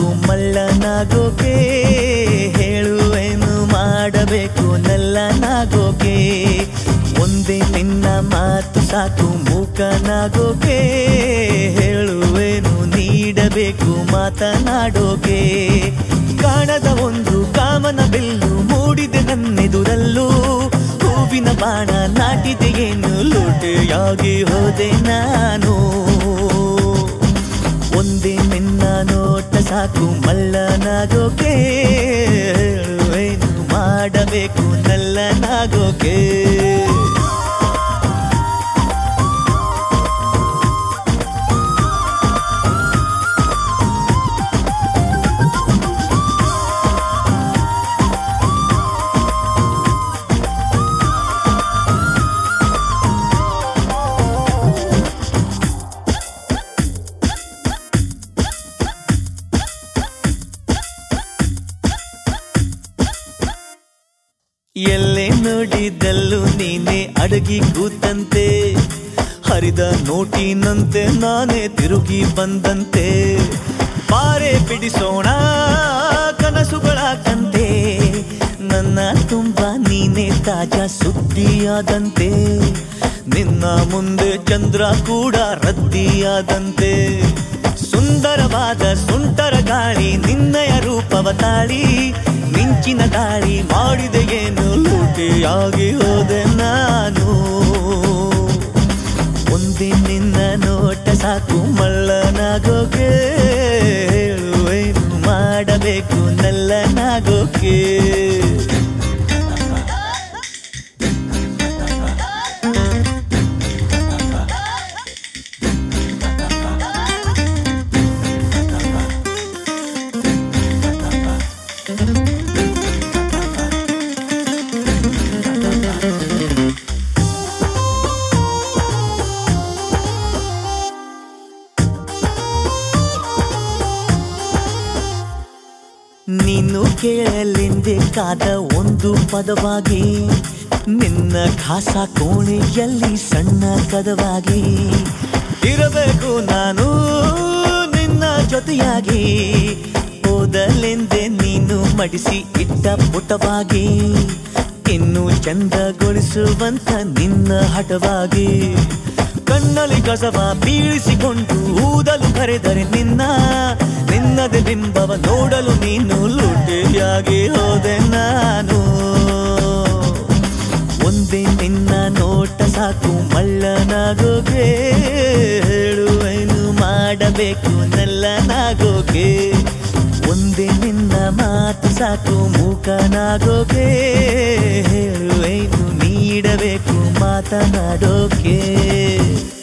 ಮಳ್ಳನಾಗೋಕೆ, ಹೇಳುವೇನು ಮಾಡಬೇಕು ನಲ್ಲನಾಗೋಕೆ. ಒಂದೇ ನಿನ್ನ ಮಾತು ಸಾಕು ಮೂಕನಾಗೋಕೆ, ಹೇಳುವೇನು ನೀಡಬೇಕು ಮಾತನಾಡೋಕೆ. ಕಾಣದ ಒಂದು ಕಾಮನ ಬೆಲ್ಲು ಮೂಡಿದೆ ನನ್ನೆದುರಲ್ಲೂ, ಹೂವಿನ ಬಾಣ ನಾಟಿದೆಯೇನು ಲೋಟೆಯಾಗಿ ಹೋದೆ ನಾನು. ಒಂದೇ ನಿನ್ನ ನೋಟ ಸಾಕು ಮಳ್ಳನಾಗೋಕೆ, ಹೇಳುವೇನು ಮಾಡಬೇಕು ನಲ್ಲನಾಗೋಕೆ. ಎಲ್ಲೇ ನೋಡಿದಲ್ಲೂ ನೀನೆ ಅಡಗಿ ಕೂತಂತೆ, ಹರಿದ ನೋಟಿನಂತೆ ನಾನೇ ತಿರುಗಿ ಬಂದಂತೆ. ಬಾರೆ ಬಿಡಿಸೋಣ ಕನಸುಗಳ ಕಂತೆ, ನನ್ನ ತುಂಬ ನೀನೆ ತಾಜಾ ಸುದ್ದಿಯಾದಂತೆ. ನಿನ್ನ ಮುಂದೆ ಚಂದ್ರ ಕೂಡ ರದ್ದಿಯಾದಂತೆ. ಸುಂದರವಾದ ಸುಂಟರ ಗಾಳಿ ನಿನ್ನಯ ರೂಪವ ತಾಳಿ, ಮಿಂಚಿನ ದಾಳಿ ಮಾಡಿದೆಯೇನು ಲೂಟಿಯಾಗಿ ಹೋದೆ ನಾನು. ಒಂದೇ ನಿನ್ನ ನೋಟ ಸಾಕು ಮಳ್ಳನಾಗೋಕೆ, ಹೇಳುವೇನು ಮಾಡಬೇಕು ನಲ್ಲನಾಗೋಕೆ. ನೀನು ಕೇಳಲೆಂದೇ ಕಾದ ಒಂದು ಪದವಾಗಿ, ನಿನ್ನ ಖಾಸ ಕೋಣೆಯಲ್ಲಿ ಸಣ್ಣ ಕದವಾಗಿ ಇರಬೇಕು ನಾನು ನಿನ್ನ ಜೊತೆಯಾಗಿ. ಓದಲೆಂದೇ ನೀನು ಮಡಿಸಿ ಇಟ್ಟ ಪುಟವಾಗಿ, ಇನ್ನು ಚಂದಗೊಳಿಸುವಂತ ನಿನ್ನ ಹಠವಾಗಿ. ಕಣ್ಣಲ್ಲಿ ಕಸವ ಬೀಳಿಸಿಕೊಂಡು ಊದಲು ಕರೆದರೆ ನಿನ್ನದೇ ಬಿಂಬವ ನೋಡಲು ನೀನು ಲೂಟಿಯಾಗಿ ಹೋದೆ ನಾನು. ಒಂದೇ ನಿನ್ನ ನೋಟ ಸಾಕು ಮಳ್ಳನಾಗೋಕೆ, ಹೇಳುವೇನು ಮಾಡಬೇಕು ನಲ್ಲನಾಗೋಕೆ. ಒಂದೇ ನಿನ್ನ ಮಾತು ಸಾಕು ಮೂಕನಾಗೋಕೆ, ಹೇಳುವೇನು ನೀಡಬೇಕು ಮಾತನಾಡೋಕೆ.